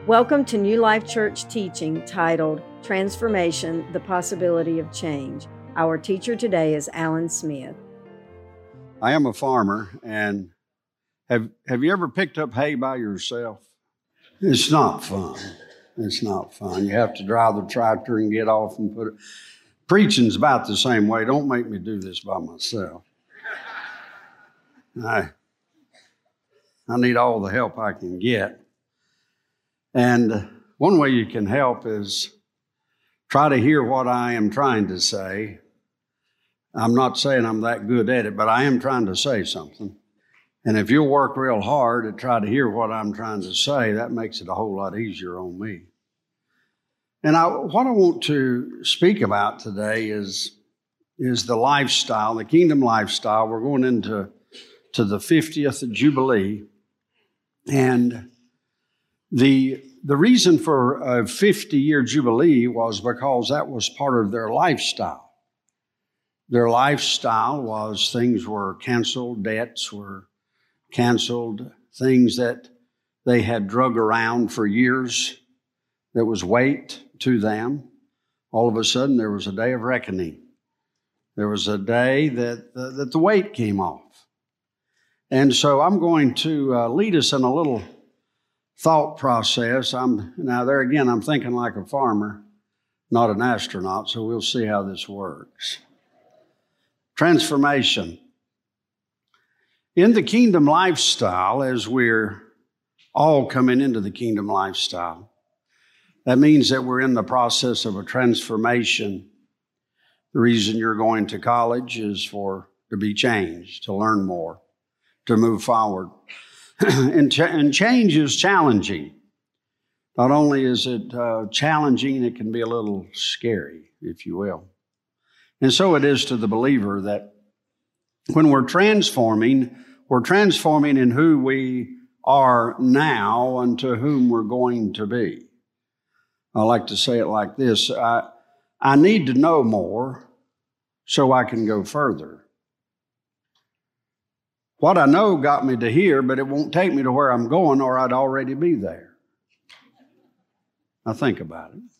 Welcome to New Life Church teaching titled Transformation, the Possibility of Change. Our teacher today is Alan Smith. I am a farmer, and have you ever picked up hay by yourself? It's not fun. It's not fun. You have to drive the tractor and get off and put it. Preaching's about the same way. Don't make me do this by myself. I need all the help I can get. And one way you can help is try to hear what I am trying to say. I'm not saying I'm that good at it, but I am trying to say something. And if you'll work real hard to try to hear what I'm trying to say, that makes it a whole lot easier on me. And what I want to speak about today is the lifestyle, the kingdom lifestyle. We're going into the 50th Jubilee. And the reason for a 50-year Jubilee was because that was part of their lifestyle. Their lifestyle was things were canceled, debts were canceled, things that they had drug around for years that was weight to them. All of a sudden, there was a day of reckoning. There was a day that the weight came off. And so I'm going to lead us in a little thought process. I'm thinking like a farmer, not an astronaut, so we'll see how this works. Transformation. In the kingdom lifestyle, as we're all coming into the kingdom lifestyle, that means that we're in the process of a transformation. The reason you're going to college is to be changed, to learn more, to move forward. And change is challenging. Not only is it challenging, it can be a little scary, if you will. And so it is to the believer that when we're transforming in who we are now and to whom we're going to be. I like to say it like this. I need to know more so I can go further. What I know got me to here, but it won't take me to where I'm going or I'd already be there. Now think about it.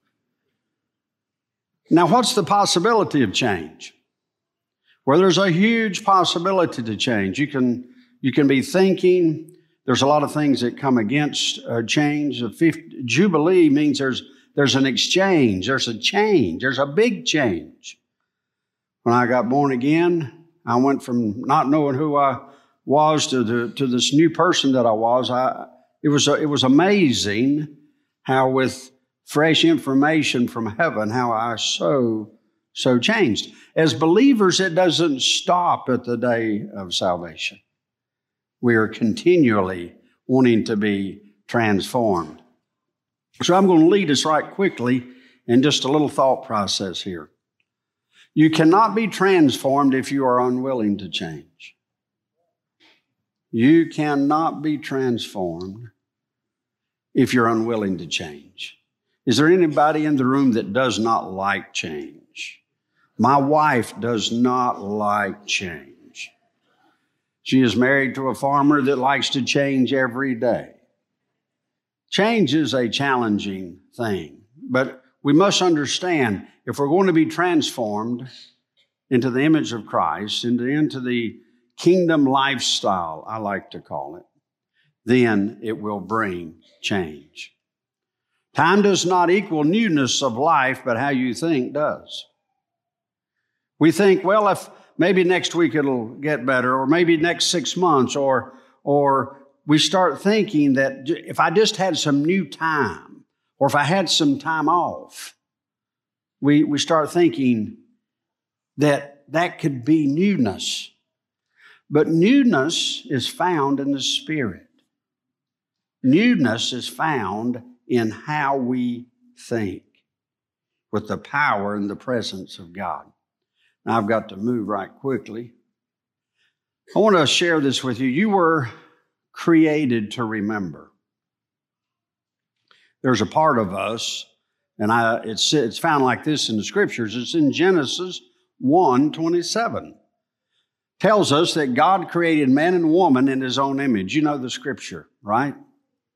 Now, what's the possibility of change? Well, there's a huge possibility to change. You can be thinking. There's a lot of things that come against change. Jubilee means there's an exchange. There's a change. There's a big change. When I got born again, I went from not knowing who I was to this new person that I was. It was amazing how with fresh information from heaven, how I so changed. As believers, it doesn't stop at the day of salvation. We are continually wanting to be transformed. So I'm going to lead us right quickly in just a little thought process here. You cannot be transformed if you are unwilling to change. You cannot be transformed if you're unwilling to change. Is there anybody in the room that does not like change? My wife does not like change. She is married to a farmer that likes to change every day. Change is a challenging thing, but we must understand if we're going to be transformed into the image of Christ, into the kingdom lifestyle, I like to call it, then it will bring change. Time does not equal newness of life, but how you think does. We think, well, if maybe next week it'll get better, or maybe next 6 months, or we start thinking that if I just had some new time, or if I had some time off, we start thinking that could be newness. But newness is found in the Spirit. Newness is found in how we think with the power and the presence of God. Now, I've got to move right quickly. I want to share this with you. You were created to remember. There's a part of us, and it's found like this in the Scriptures. It's in Genesis 1:27. Tells us that God created man and woman in His own image. You know the Scripture, right?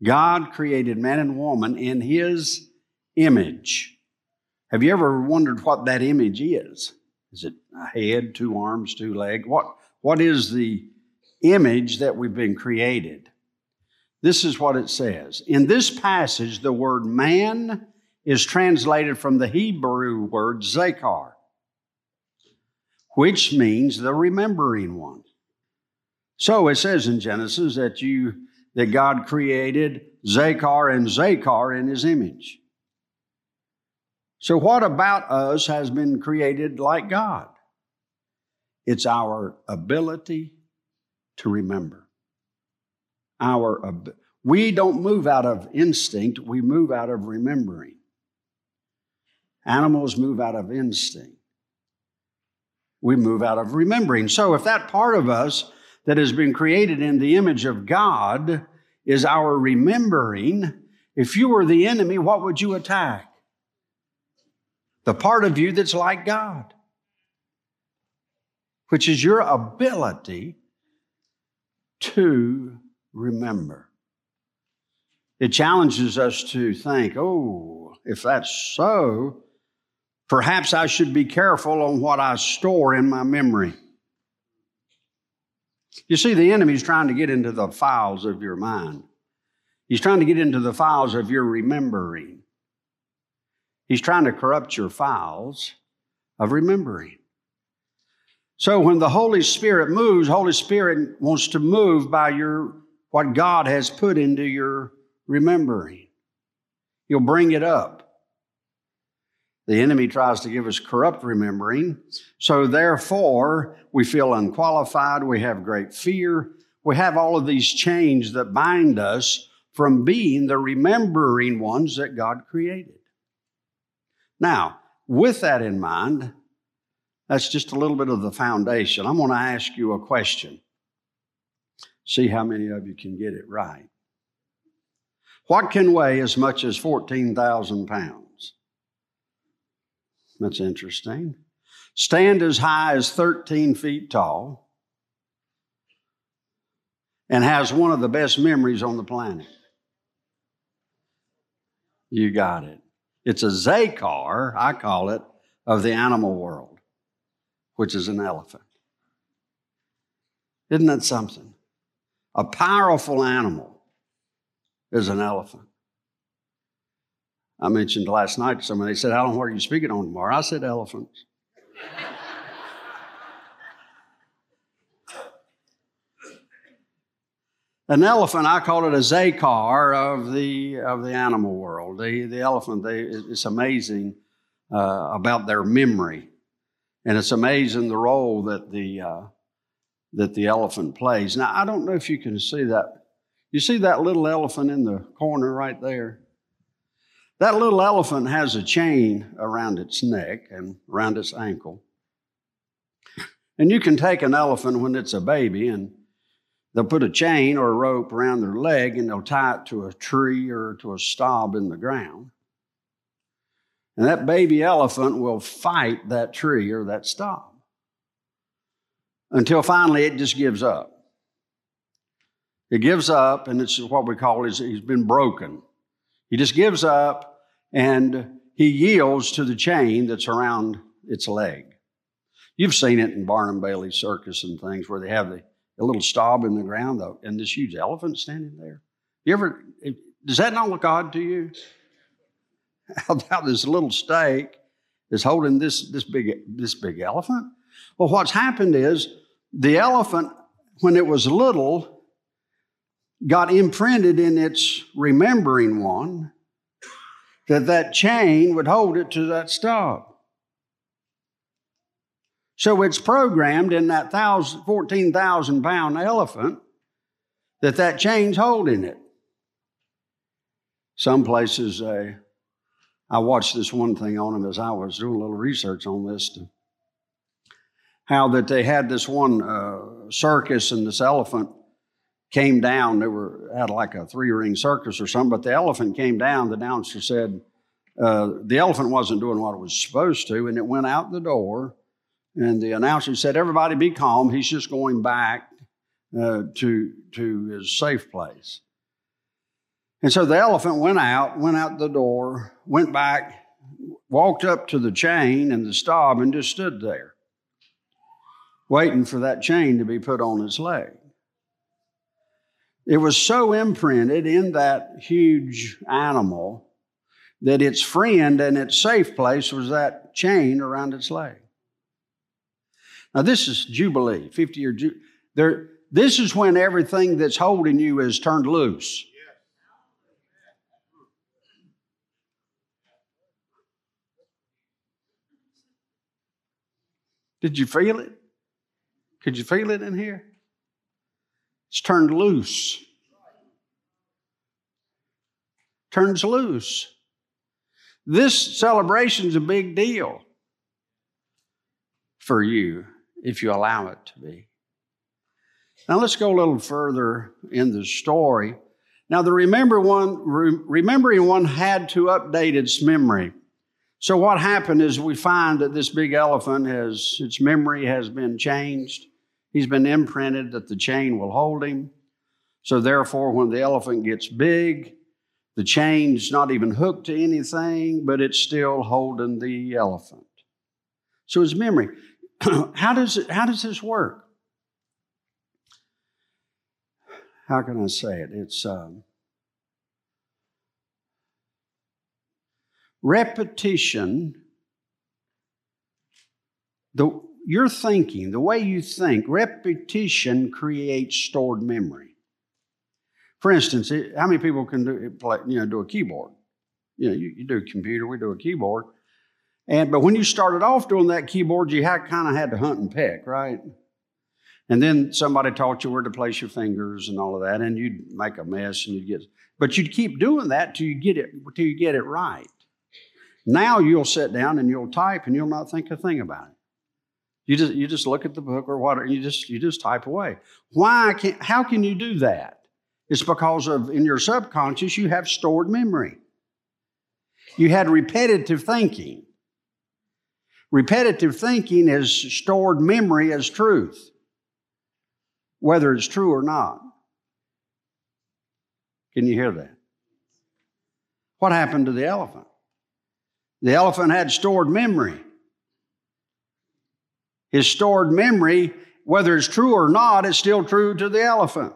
God created man and woman in His image. Have you ever wondered what that image is? Is it a head, 2 arms, 2 legs? What is the image that we've been created? This is what it says. In this passage, the word man is translated from the Hebrew word zakar, which means the remembering one. So it says in Genesis that God created Zakar and Zakar in His image. So what about us has been created like God? It's our ability to remember. We don't move out of instinct, we move out of remembering. Animals move out of instinct. We move out of remembering. So if that part of us that has been created in the image of God is our remembering, if you were the enemy, what would you attack? The part of you that's like God, which is your ability to remember. It challenges us to think, oh, if that's so, perhaps I should be careful on what I store in my memory. You see, the enemy's trying to get into the files of your mind. He's trying to get into the files of your remembering. He's trying to corrupt your files of remembering. So when the Holy Spirit moves, Holy Spirit wants to move by what God has put into your remembering. He'll bring it up. The enemy tries to give us corrupt remembering. So therefore, we feel unqualified. We have great fear. We have all of these chains that bind us from being the remembering ones that God created. Now, with that in mind, that's just a little bit of the foundation. I'm going to ask you a question. See how many of you can get it right. What can weigh as much as 14,000 pounds? That's interesting. Stand as high as 13 feet tall and has one of the best memories on the planet. You got it. It's a zakar, I call it, of the animal world, which is an elephant. Isn't that something? A powerful animal is an elephant. I mentioned last night to somebody, they said, Alan, what are you speaking on tomorrow? I said, elephants. An elephant, I call it a zakar of the animal world. The elephant, it's amazing about their memory. And it's amazing the role that the elephant plays. Now, I don't know if you can see that. You see that little elephant in the corner right there? That little elephant has a chain around its neck and around its ankle. And you can take an elephant when it's a baby and they'll put a chain or a rope around their leg and they'll tie it to a tree or to a stub in the ground. And that baby elephant will fight that tree or that stub until finally it just gives up. It gives up, and it's what we call he's been broken. He just gives up and he yields to the chain that's around its leg. You've seen it in Barnum Bailey Circus and things where they have the little stub in the ground though, and this huge elephant standing there. Does that not look odd to you? How about this little stake is holding this big elephant? Well, what's happened is the elephant, when it was little, got imprinted in its remembering one that chain would hold it to that stub. So it's programmed in that 14,000 pound elephant that chain's holding it. Some places, I watched this one thing on them as I was doing a little research on this, how that they had this one circus and this elephant came down. They had like a 3-ring circus or something, but the elephant came down. The announcer said the elephant wasn't doing what it was supposed to, and it went out the door. And the announcer said, everybody be calm. He's just going back to his safe place. And so the elephant went out the door, went back, walked up to the chain and the stop and just stood there, waiting for that chain to be put on his leg. It was so imprinted in that huge animal that its friend and its safe place was that chain around its leg. Now this is Jubilee, 50-year Jubilee. This is when everything that's holding you is turned loose. Did you feel it? Could you feel it in here? It's turned loose. Turns loose. This celebration is a big deal for you if you allow it to be. Now let's go a little further in the story. Now the remembering one had to update its memory. So what happened is we find that this big elephant its memory has been changed. He's been imprinted that the chain will hold him. So therefore, when the elephant gets big, the chain's not even hooked to anything, but it's still holding the elephant. So his memory. How does this work? How can I say it? It's repetition. Your thinking, the way you think, repetition creates stored memory. For instance, how many people can do a keyboard? You do a computer, we do a keyboard. But when you started off doing that keyboard, you kind of had to hunt and peck, right? And then somebody taught you where to place your fingers and all of that, and you'd make a mess and but you'd keep doing that till you get it right. Now you'll sit down and you'll type and you'll not think a thing about it. You just look at the book or whatever, and you just type away. How can you do that? It's because in your subconscious you have stored memory. You had repetitive thinking. Repetitive thinking is stored memory as truth, whether it's true or not. Can you hear that? What happened to the elephant? The elephant had stored memory. His stored memory, whether it's true or not, is still true to the elephant.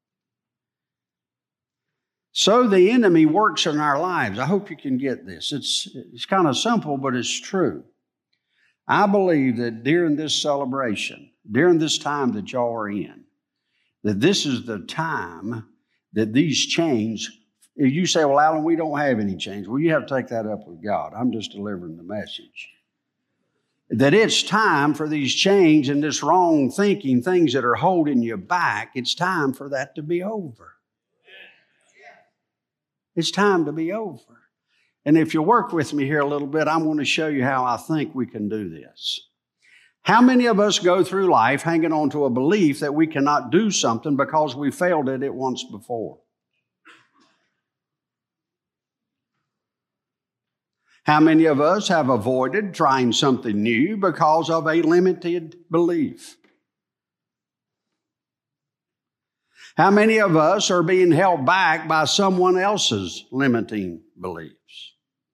So the enemy works in our lives. I hope you can get this. It's kind of simple, but it's true. I believe that during this celebration, during this time that y'all are in, that this is the time that these chains, if you say, well, Alan, we don't have any chains. Well, you have to take that up with God. I'm just delivering the message. That it's time for these chains and this wrong thinking, things that are holding you back, it's time for that to be over. It's time to be over. And if you work with me here a little bit, I'm going to show you how I think we can do this. How many of us go through life hanging on to a belief that we cannot do something because we failed at it once before? How many of us have avoided trying something new because of a limited belief? How many of us are being held back by someone else's limiting beliefs?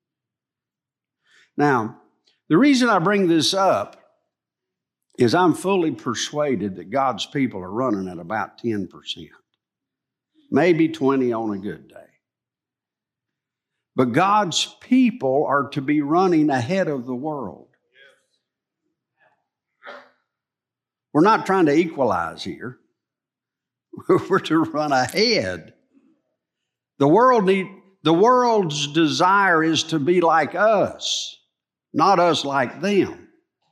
Now, the reason I bring this up is I'm fully persuaded that God's people are running at about 10%, maybe 20 on a good day. But God's people are to be running ahead of the world. We're not trying to equalize here. We're to run ahead. The world's desire is to be like us, not us like them.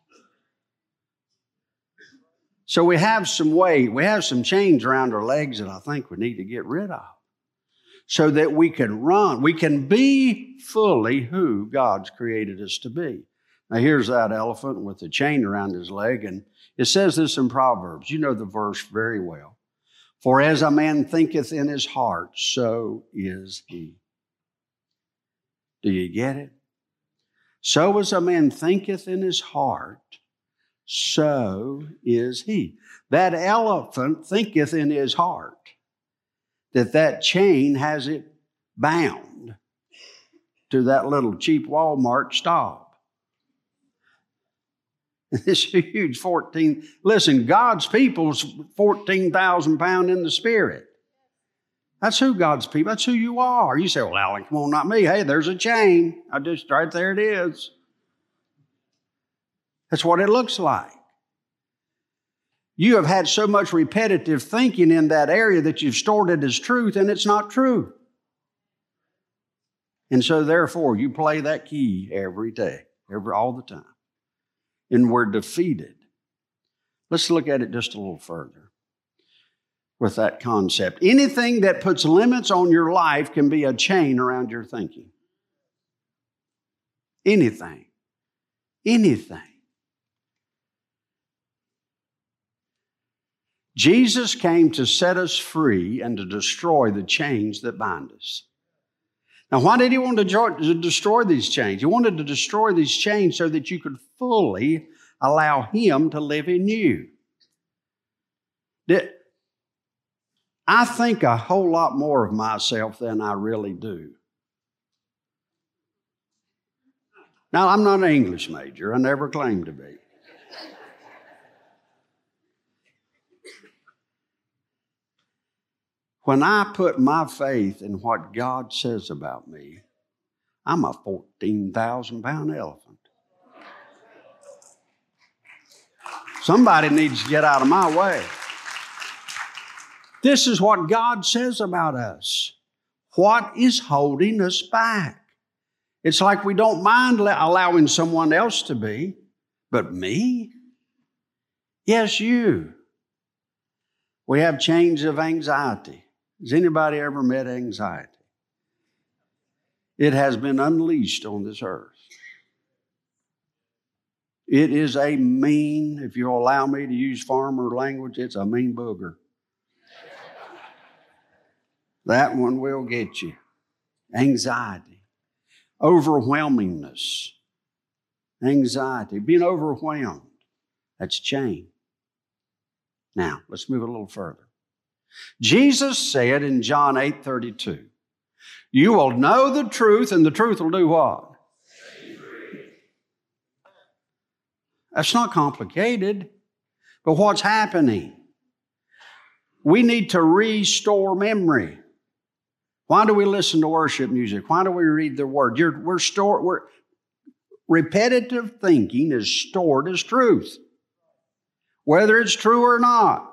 So we have some weight, we have some chains around our legs that I think we need to get rid of, so that we can run. We can be fully who God's created us to be. Now here's that elephant with the chain around his leg, and it says this in Proverbs. You know the verse very well. For as a man thinketh in his heart, so is he. Do you get it? So as a man thinketh in his heart, so is he. That elephant thinketh in his heart that chain has it bound to that little cheap Walmart stop. This huge listen, God's people's 14,000 pound in the spirit. That's who God's people, that's who you are. You say, well, Alan, come on, not me. Hey, there's a chain. Right there it is. That's what it looks like. You have had so much repetitive thinking in that area that you've stored it as truth, and it's not true. And so therefore, you play that key every day, all the time. And we're defeated. Let's look at it just a little further with that concept. Anything that puts limits on your life can be a chain around your thinking. Anything. Jesus came to set us free and to destroy the chains that bind us. Now, why did he want to destroy these chains? He wanted to destroy these chains so that you could fully allow him to live in you. I think a whole lot more of myself than I really do. Now, I'm not an English major. I never claimed to be. When I put my faith in what God says about me, I'm a 14,000 pound elephant. Somebody needs to get out of my way. This is what God says about us. What is holding us back? It's like we don't mind allowing someone else to be, but me? Yes, you. We have chains of anxiety. Has anybody ever met anxiety? It has been unleashed on this earth. It is a mean, if you'll allow me to use farmer language, it's a mean booger. That one will get you. Anxiety. Overwhelmingness. Anxiety. Being overwhelmed. That's chain. Now, let's move a little further. Jesus said in John 8:32, you will know the truth, and the truth will do what? That's not complicated. But what's happening? We need to restore memory. Why do we listen to worship music? Why do we read the Word? Repetitive thinking is stored as truth, whether it's true or not.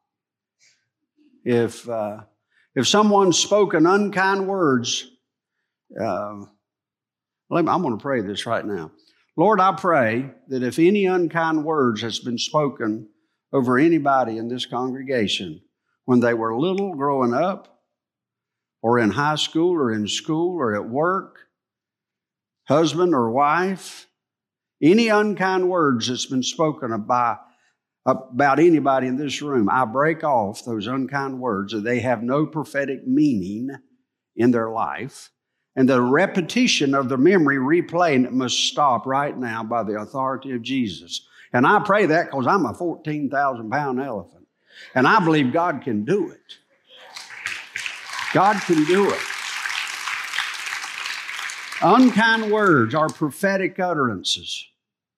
If someone's spoken unkind words, I'm going to pray this right now. Lord, I pray that if any unkind words has been spoken over anybody in this congregation when they were little growing up, or in high school, or in school, or at work, husband or wife, any unkind words that's been spoken about anybody in this room, I break off those unkind words that they have no prophetic meaning in their life. And the repetition of the memory replaying it must stop right now by the authority of Jesus. And I pray that because I'm a 14,000 pound elephant. And I believe God can do it. God can do it. Unkind words are prophetic utterances.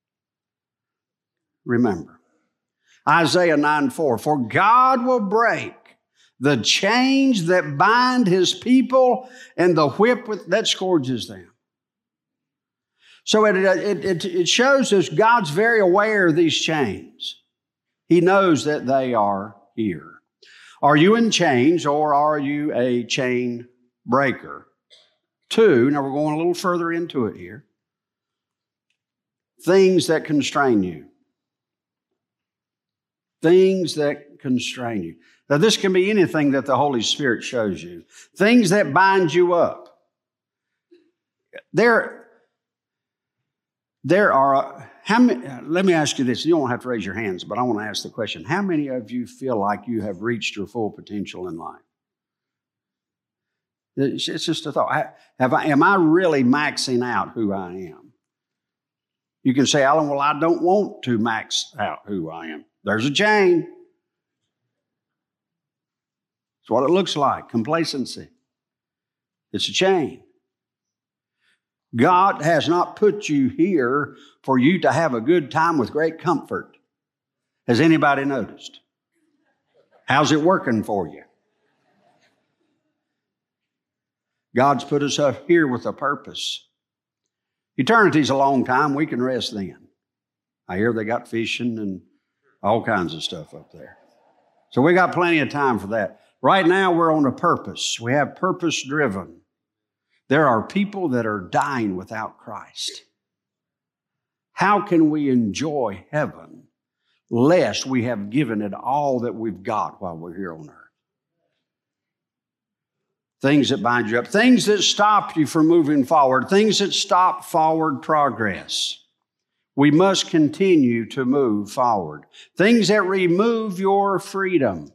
Remember, Isaiah 9:4, for God will break the chains that bind his people and the whip that scourges them. So it shows us God's very aware of these chains. He knows that they are here. Are you in chains, or are you a chain breaker? 2, now we're going a little further into it here. Things that constrain you. Things that constrain you. Now, this can be anything that the Holy Spirit shows you. Things that bind you up. There are, let me ask you this. You don't have to raise your hands, but I want to ask the question. How many of you feel like you have reached your full potential in life? It's just a thought. Am I really maxing out who I am? You can say, Alan, well, I don't want to max out who I am. There's a chain. It's what it looks like, complacency. It's a chain. God has not put you here for you to have a good time with great comfort. Has anybody noticed? How's it working for you? God's put us up here with a purpose. Eternity's a long time. We can rest then. I hear they got fishing and all kinds of stuff up there. So we got plenty of time for that. Right now we're on a purpose. We have purpose driven. There are people that are dying without Christ. How can we enjoy heaven lest we have given it all that we've got while we're here on earth? Things that bind you up, things that stop you from moving forward, things that stop forward progress. We must continue to move forward. Things that remove your freedom.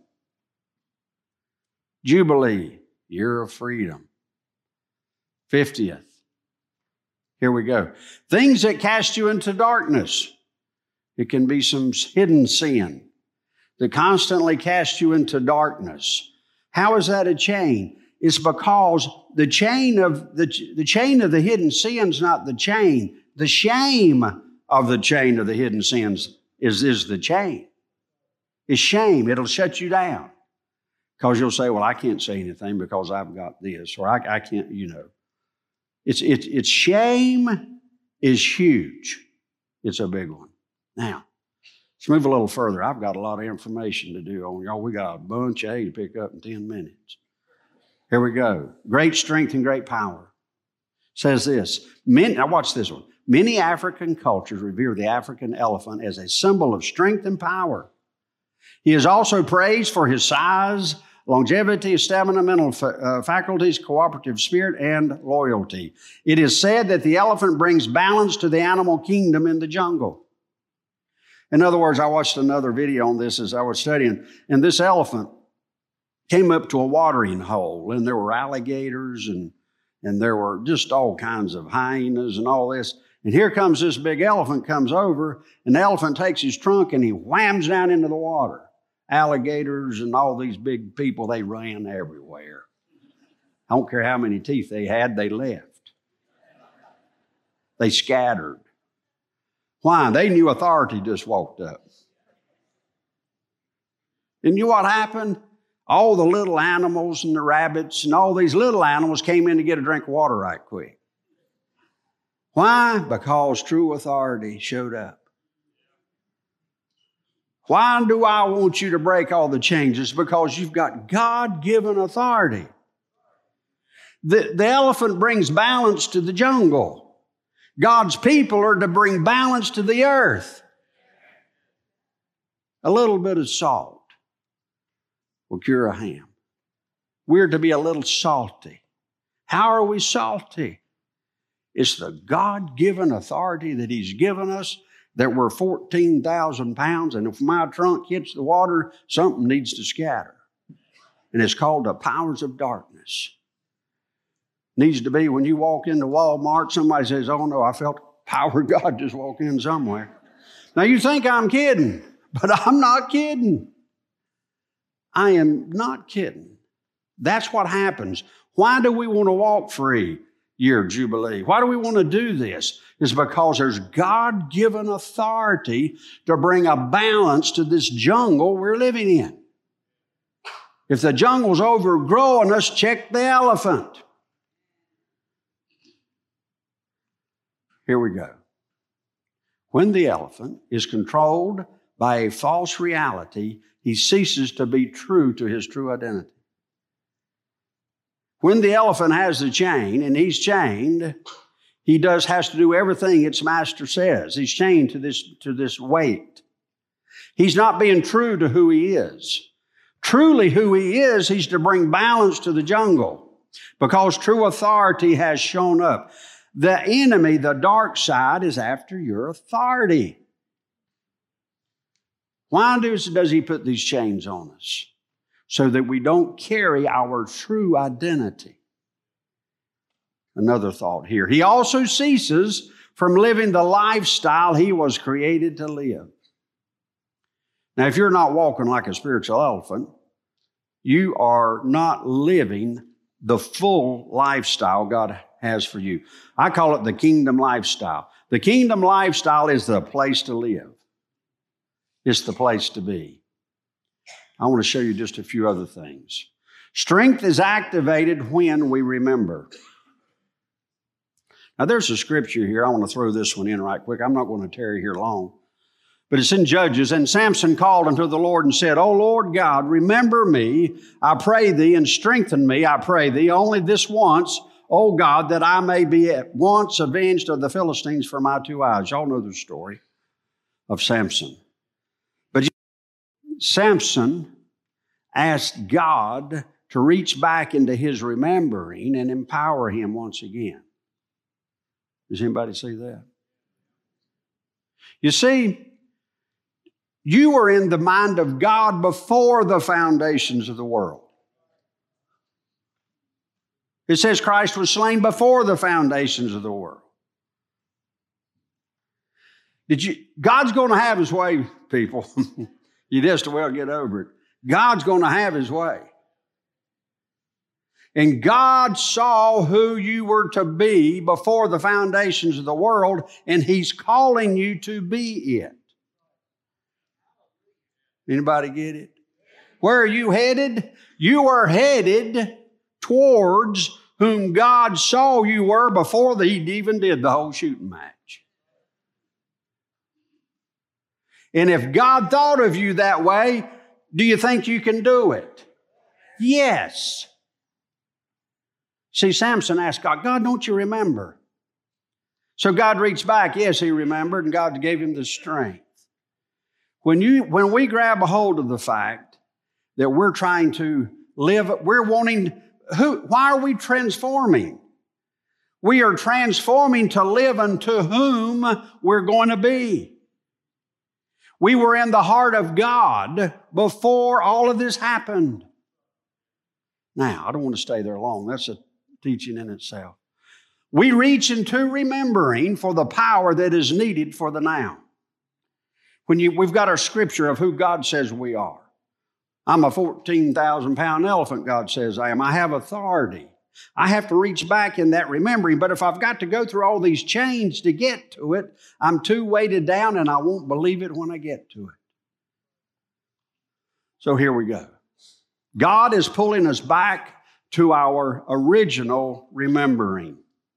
Jubilee, year of freedom. 50th. Here we go. Things that cast you into darkness. It can be some hidden sin that constantly casts you into darkness. How is that a chain? It's because the chain of the hidden sins, not the chain. The shame of the chain of the hidden sins is the chain. It's shame. It'll shut you down. Because you'll say, well, I can't say anything because I've got this, or I can't, It's shame is huge. It's a big one. Now, let's move a little further. I've got a lot of information to do on y'all. We got a bunch of A to pick up in 10 minutes. Here we go. Great strength and great power. Says this. Now watch this one. Many African cultures revere the African elephant as a symbol of strength and power. He is also praised for his size, longevity, stamina, mental faculties, cooperative spirit, and loyalty. It is said that the elephant brings balance to the animal kingdom in the jungle. In other words, I watched another video on this as I was studying, and this elephant came up to a watering hole, and there were alligators, and there were just all kinds of hyenas and all this. And here comes this big elephant, comes over, and the elephant takes his trunk and he whams down into the water. Alligators and all these big people, they ran everywhere. I don't care how many teeth they had, they left. They scattered. Why? They knew authority just walked up. And you know what happened? All the little animals and the rabbits and all these little animals came in to get a drink of water right quick. Why? Because true authority showed up. Why do I want you to break all the changes? Because you've got God-given authority. The elephant brings balance to the jungle. God's people are to bring balance to the earth. A little bit of salt will cure a ham. We're to be a little salty. How are we salty? It's the God-given authority that He's given us, that we're 14,000 pounds, and if my trunk hits the water, something needs to scatter. And it's called the powers of darkness. Needs to be when you walk into Walmart, somebody says, oh no, I felt the power of God just walk in somewhere. Now you think I'm kidding, but I'm not kidding. I am not kidding. That's what happens. Why do we want to walk free? Year of Jubilee. Why do we want to do this? It's because there's God-given authority to bring a balance to this jungle we're living in. If the jungle's overgrowing us, check the elephant. Here we go. When the elephant is controlled by a false reality, he ceases to be true to his true identity. When the elephant has the chain and he's chained, he has to do everything its master says. He's chained to this weight. He's not being true to who he is. Truly who he is, he's to bring balance to the jungle because true authority has shown up. The enemy, the dark side, is after your authority. Why does he put these chains on us? So that we don't carry our true identity. Another thought here. He also ceases from living the lifestyle he was created to live. Now, if you're not walking like a spiritual elephant, you are not living the full lifestyle God has for you. I call it the kingdom lifestyle. The kingdom lifestyle is the place to live. It's the place to be. I want to show you just a few other things. Strength is activated when we remember. Now, there's a scripture here. I want to throw this one in right quick. I'm not going to tarry here long. But it's in Judges. And Samson called unto the Lord and said, O Lord God, remember me, I pray thee, and strengthen me, I pray thee, only this once, O God, that I may be at once avenged of the Philistines for my 2 eyes. Y'all know the story of Samson. But Samson asked God to reach back into his remembering and empower him once again. Does anybody see that? You see, you were in the mind of God before the foundations of the world. It says Christ was slain before the foundations of the world. God's going to have His way, people. You just well get over it. God's going to have His way. And God saw who you were to be before the foundations of the world, and He's calling you to be it. Anybody get it? Where are you headed? You are headed towards whom God saw you were before He even did the whole shooting match. And if God thought of you that way, do you think you can do it? Yes. See, Samson asked God, God, don't you remember? So God reached back. Yes, he remembered, and God gave him the strength. When we grab a hold of the fact that we're trying to live, why are we transforming? We are transforming to live unto whom we're going to be. We were in the heart of God before all of this happened. Now, I don't want to stay there long. That's a teaching in itself. We reach into remembering for the power that is needed for the now. We've got our scripture of who God says we are. I'm a 14,000-pound elephant, God says I am. I have authority. I have to reach back in that remembering, but if I've got to go through all these chains to get to it, I'm too weighted down and I won't believe it when I get to it. So here we go. God is pulling us back to our original remembering.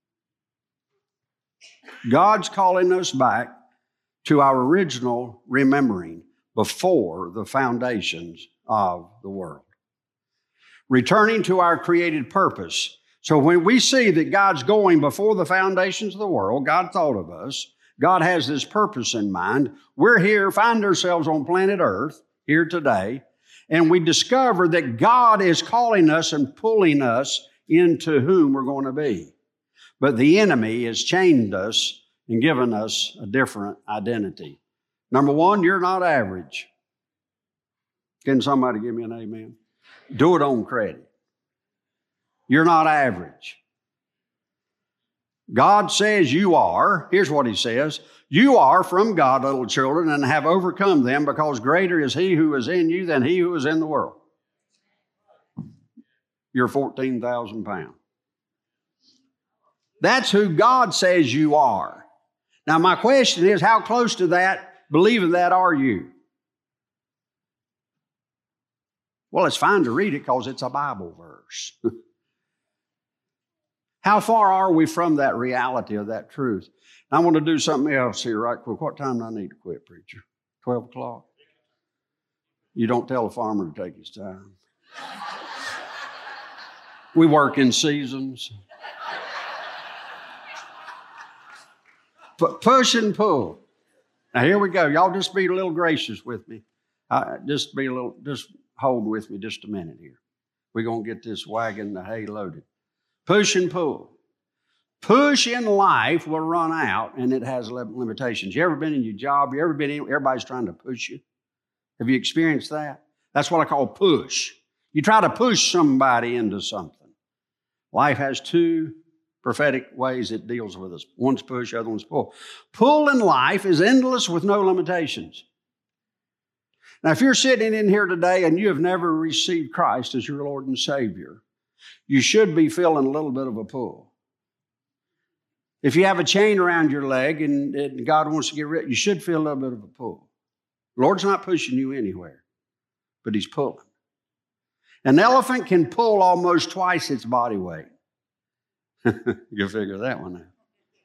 God's calling us back to our original remembering before the foundations of the world. Returning to our created purpose. So when we see that God's going before the foundations of the world, God thought of us, God has this purpose in mind. We're here, find ourselves on planet Earth here today, and we discover that God is calling us and pulling us into whom we're going to be. But the enemy has chained us and given us a different identity. Number one, you're not average. Can somebody give me an amen? Do it on credit. You're not average. God says you are. Here's what He says. You are from God, little children, and have overcome them, because greater is He who is in you than he who is in the world. You're 14,000 pounds. That's who God says you are. Now, my question is, how close to that, believing that, are you? Well, it's fine to read it because it's a Bible verse. How far are we from that reality of that truth? I want to do something else here right quick. What time do I need to quit, preacher? 12 o'clock? You don't tell a farmer to take his time. We work in seasons. Push and pull. Now here we go. Y'all just be a little gracious with me. Just hold with me just a minute here. We're going to get this wagon, the hay loaded. Push and pull. Push in life will run out, and it has limitations. You ever been in your job? You ever been in, everybody's trying to push you? Have you experienced that? That's what I call push. You try to push somebody into something. Life has two prophetic ways it deals with us. One's push, the other one's pull. Pull in life is endless with no limitations. Now, if you're sitting in here today and you have never received Christ as your Lord and Savior, you should be feeling a little bit of a pull. If you have a chain around your leg and God wants to get rid, you should feel a little bit of a pull. The Lord's not pushing you anywhere, but He's pulling. An elephant can pull almost twice its body weight. You figure that one out.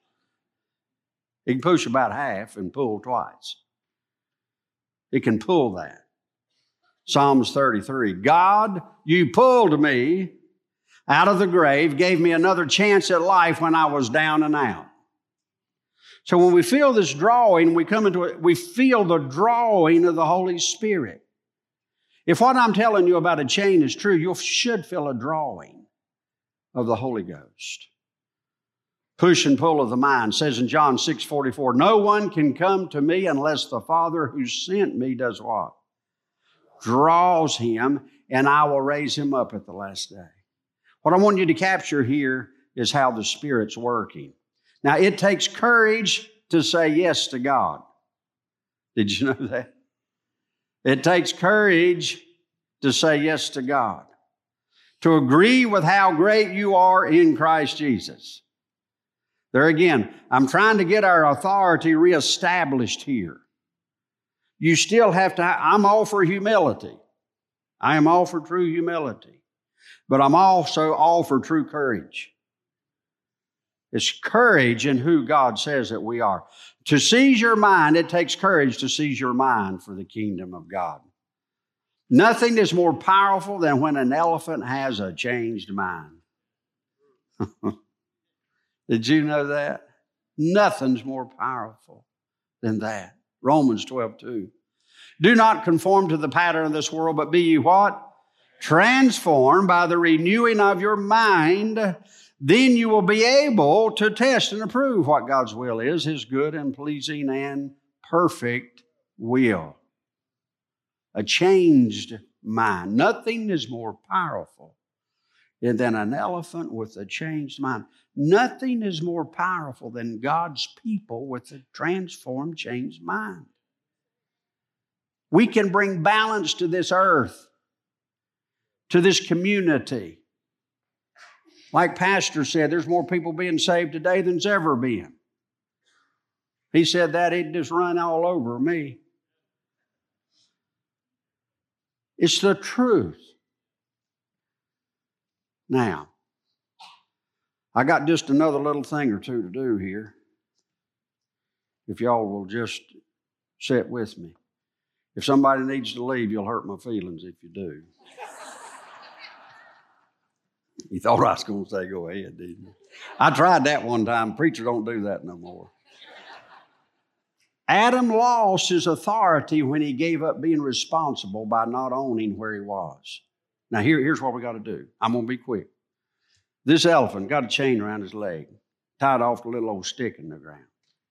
It can push about half and pull twice. It can pull that. Psalms 33, God, you pulled me out of the grave, gave me another chance at life when I was down and out. So when we feel this drawing, we come into it, we feel the drawing of the Holy Spirit. If what I'm telling you about a chain is true, you should feel a drawing of the Holy Ghost. Push and pull of the mind. It says in John 6:44, no one can come to me unless the Father who sent me does what? Draws him, and I will raise him up at the last day. What I want you to capture here is how the Spirit's working. Now, it takes courage to say yes to God. Did you know that? It takes courage to say yes to God, to agree with how great you are in Christ Jesus. There again, I'm trying to get our authority reestablished here. You still have to, I'm all for humility. I am all for true humility. But I'm also all for true courage. It's courage in who God says that we are. To seize your mind, it takes courage to seize your mind for the kingdom of God. Nothing is more powerful than when an elephant has a changed mind. Did you know that? Nothing's more powerful than that. Romans 12:2. Do not conform to the pattern of this world, but be ye what? Transformed by the renewing of your mind. Then you will be able to test and approve what God's will is, His good and pleasing and perfect will. A changed mind. Nothing is more powerful than an elephant with a changed mind. Nothing is more powerful than God's people with a transformed, changed mind. We can bring balance to this earth, to this community. Like Pastor said, there's more people being saved today than there's ever been. He said that it just run all over me. It's the truth. Now, I got just another little thing or two to do here. If y'all will just sit with me. If somebody needs to leave, you'll hurt my feelings if you do. You thought I was going to say, go ahead, didn't you? I tried that one time. Preacher don't do that no more. Adam lost his authority when he gave up being responsible by not owning where he was. Now, here's what we got to do. I'm going to be quick. This elephant got a chain around his leg, tied off a little old stick in the ground.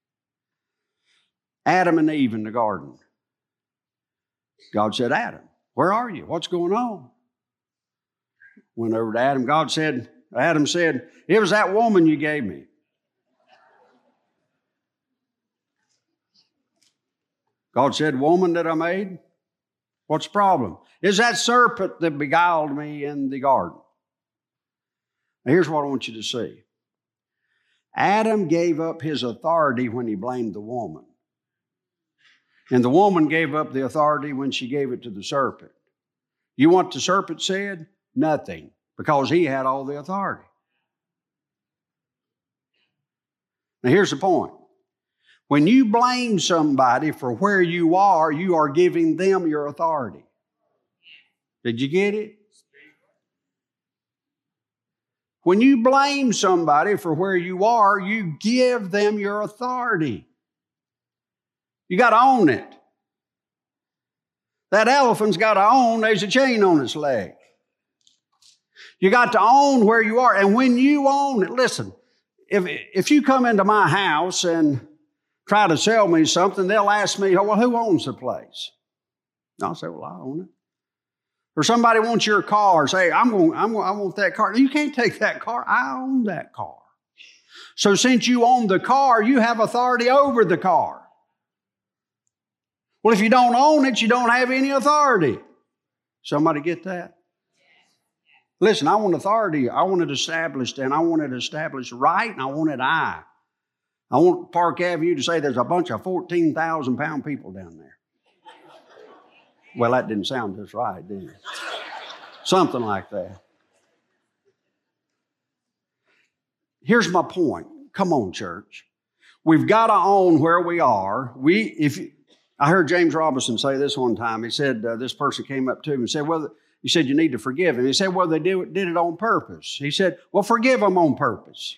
Adam and Eve in the garden. God said, Adam, where are you? What's going on? Went over to Adam. Adam said, it was that woman you gave me. God said, woman that I made? What's the problem? It's that serpent that beguiled me in the garden. Now here's what I want you to see. Adam gave up his authority when he blamed the woman. And the woman gave up the authority when she gave it to the serpent. You want what the serpent said? Nothing, because he had all the authority. Now here's the point. When you blame somebody for where you are giving them your authority. Did you get it? When you blame somebody for where you are, you give them your authority. You got to own it. That elephant's got to own there's a chain on its leg. You got to own where you are. And when you own it, listen, if you come into my house and try to sell me something, they'll ask me, well, who owns the place? And I'll say, well, I own it. Or somebody wants your car, say, I want that car. You can't take that car. I own that car. So since you own the car, you have authority over the car. Well, if you don't own it, you don't have any authority. Somebody get that? Listen, I want authority. I want it established, and I want it established right, and I want it high. I want Park Avenue to say there's a bunch of 14,000-pound people down there. Well, that didn't sound just right, did it? Something like that. Here's my point. Come on, church. We've got to own where we are. I heard James Robinson say this one time. He said, this person came up to him and said, he said, you need to forgive him. He said, well, they did it on purpose. He said, well, forgive them on purpose.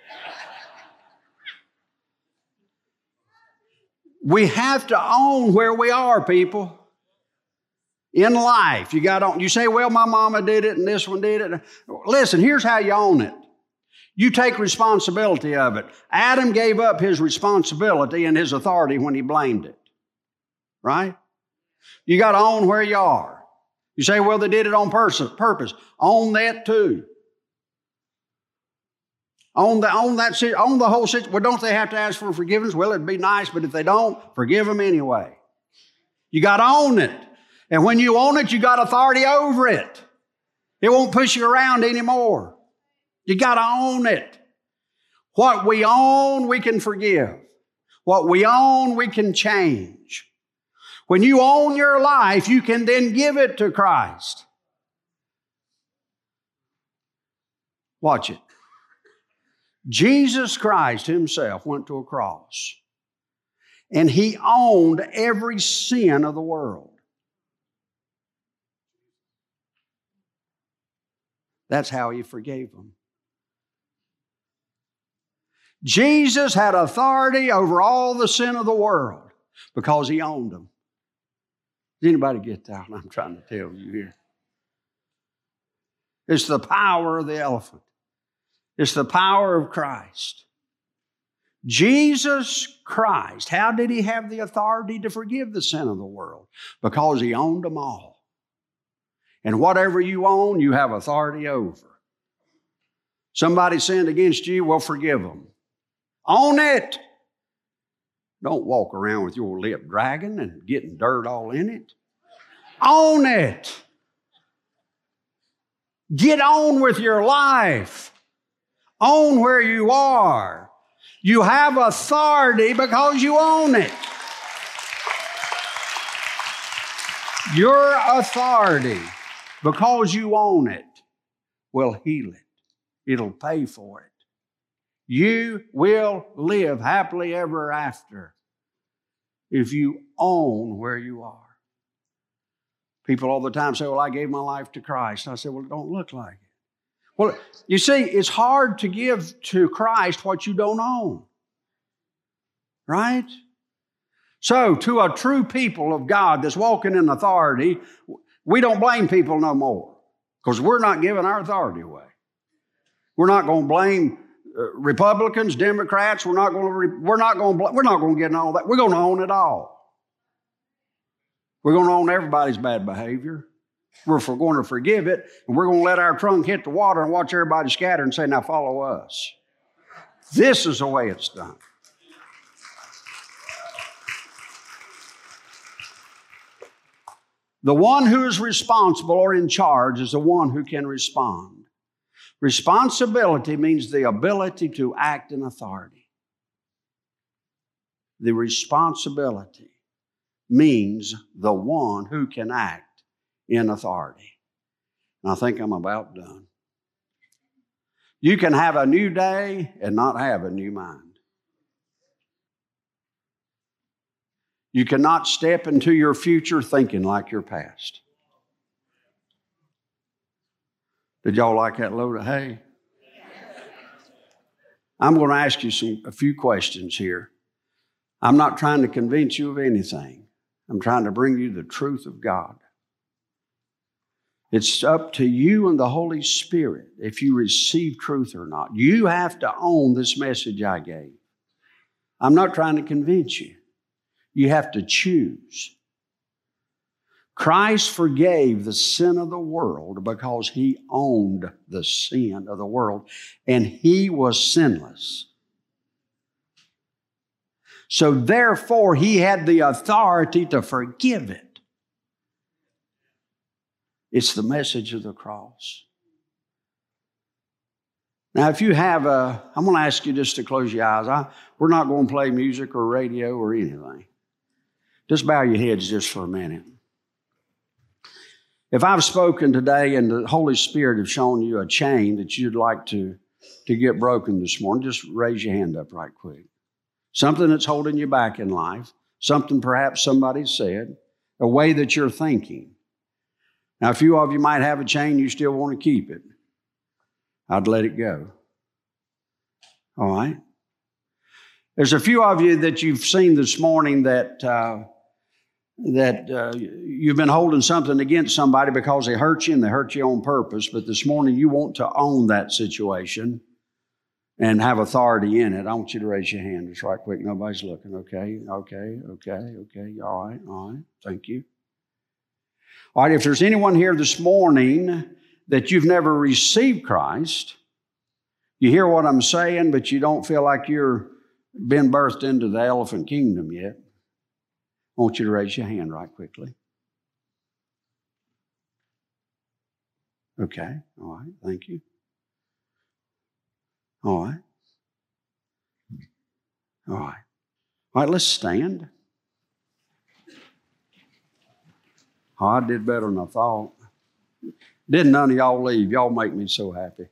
We have to own where we are, people. In life, you say, well, my mama did it and this one did it. Listen, here's how you own it. You take responsibility of it. Adam gave up his responsibility and his authority when he blamed it. Right? You got to own where you are. You say, well, they did it on purpose. Own that too. Own the whole situation. Well, don't they have to ask for forgiveness? Well, it'd be nice, but if they don't, forgive them anyway. You got to own it. And when you own it, you got authority over it. It won't push you around anymore. You got to own it. What we own, we can forgive. What we own, we can change. When you own your life, you can then give it to Christ. Watch it. Jesus Christ himself went to a cross, and he owned every sin of the world. That's how he forgave them. Jesus had authority over all the sin of the world because he owned them. Does anybody get that? I'm trying to tell you here. It's the power of the elephant. It's the power of Christ. Jesus Christ, how did he have the authority to forgive the sin of the world? Because he owned them all. And whatever you own, you have authority over. Somebody sinned against you, well, forgive them. Own it. Don't walk around with your lip dragging and getting dirt all in it. Own it. Get on with your life. Own where you are. You have authority because you own it. Your authority, because you own it, will heal it. It'll pay for it. You will live happily ever after if you own where you are. People all the time say, well, I gave my life to Christ. I said, well, it don't look like it. Well, you see, it's hard to give to Christ what you don't own. Right? So, to a true people of God that's walking in authority, we don't blame people no more because we're not giving our authority away. We're not going to blame Republicans, Democrats. We're not going to get in all that. We're going to own it all. We're going to own everybody's bad behavior. We're going to forgive it, and we're going to let our trunk hit the water and watch everybody scatter and say, now follow us. This is the way it's done. The one who is responsible or in charge is the one who can respond. Responsibility means the ability to act in authority. The responsibility means the one who can act in authority. And I think I'm about done. You can have a new day and not have a new mind. You cannot step into your future thinking like your past. Did y'all like that load of hay? I'm going to ask you a few questions here. I'm not trying to convince you of anything. I'm trying to bring you the truth of God. It's up to you and the Holy Spirit if you receive truth or not. You have to own this message I gave. I'm not trying to convince you. You have to choose. Christ forgave the sin of the world because he owned the sin of the world, and he was sinless. So therefore, he had the authority to forgive it. It's the message of the cross. Now, if you have I'm going to ask you just to close your eyes. We're not going to play music or radio or anything. Just bow your heads just for a minute. If I've spoken today and the Holy Spirit has shown you a chain that you'd like to get broken this morning, just raise your hand up right quick. Something that's holding you back in life, something perhaps somebody said, a way that you're thinking. Now, a few of you might have a chain, you still want to keep it. I'd let it go. All right? There's a few of you that you've seen this morning that you've been holding something against somebody because they hurt you and they hurt you on purpose, but this morning you want to own that situation and have authority in it. I want you to raise your hand just right quick. Nobody's looking. Okay. All right. Thank you. All right, if there's anyone here this morning that you've never received Christ, you hear what I'm saying, but you don't feel like you're been birthed into the elephant kingdom yet, I want you to raise your hand right quickly. Okay, all right, thank you. All right. All right. All right, let's stand. Oh, I did better than I thought. Didn't none of y'all leave? Y'all make me so happy.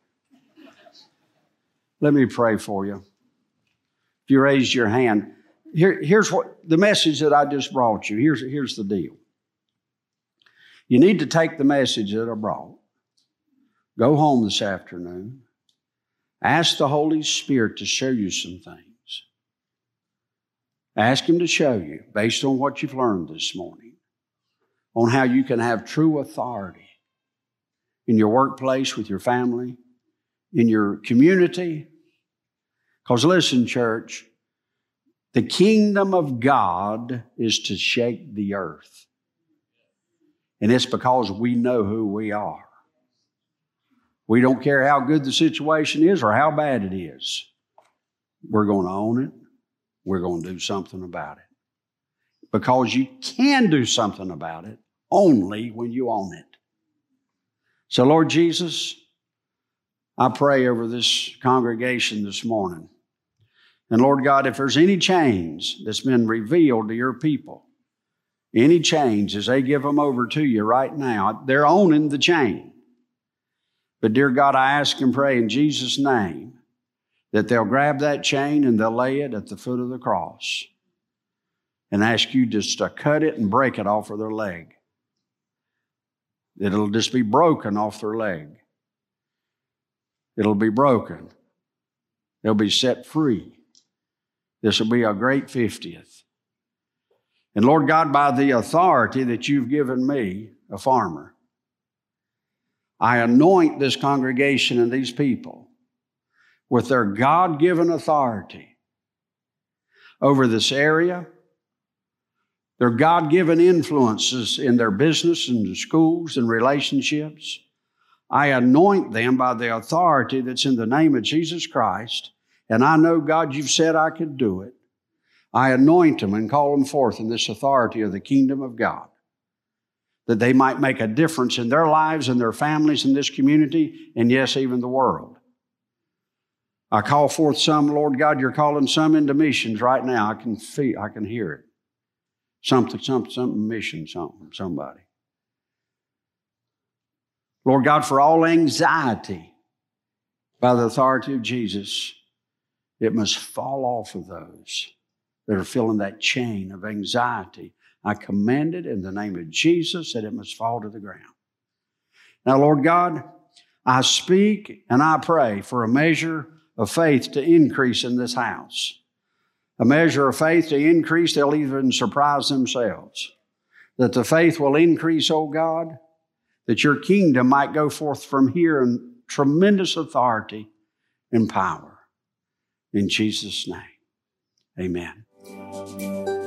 Let me pray for you. If you raised your hand, here's what the message that I just brought you. Here's the deal. You need to take the message that I brought. Go home this afternoon. Ask the Holy Spirit to show you some things. Ask Him to show you, based on what you've learned this morning, on how you can have true authority in your workplace, with your family, in your community. Because listen, church, the kingdom of God is to shake the earth. And it's because we know who we are. We don't care how good the situation is or how bad it is. We're going to own it. We're going to do something about it. Because you can do something about it only when you own it. So, Lord Jesus, I pray over this congregation this morning. And Lord God, if there's any change that's been revealed to your people, any change as they give them over to you right now, they're owning the chain. But dear God, I ask and pray in Jesus' name that they'll grab that chain and they'll lay it at the foot of the cross and ask you just to cut it and break it off of their leg. It'll just be broken off their leg. It'll be broken. They'll be set free. This will be a great 50th. And Lord God, by the authority that you've given me, a farmer, I anoint this congregation and these people with their God-given authority over this area, their God-given influences in their business and the schools and relationships. I anoint them by the authority that's in the name of Jesus Christ. And I know, God, you've said I could do it. I anoint them and call them forth in this authority of the kingdom of God, that they might make a difference in their lives and their families in this community, and yes, even the world. I call forth some, Lord God, you're calling some into missions right now. I can hear it. Something, mission, somebody. Lord God, for all anxiety, by the authority of Jesus, it must fall off of those that are feeling that chain of anxiety. I command it in the name of Jesus that it must fall to the ground. Now, Lord God, I speak and I pray for a measure of faith to increase in this house. A measure of faith to increase, they'll even surprise themselves. That the faith will increase, oh God, that your kingdom might go forth from here in tremendous authority and power. In Jesus' name, amen.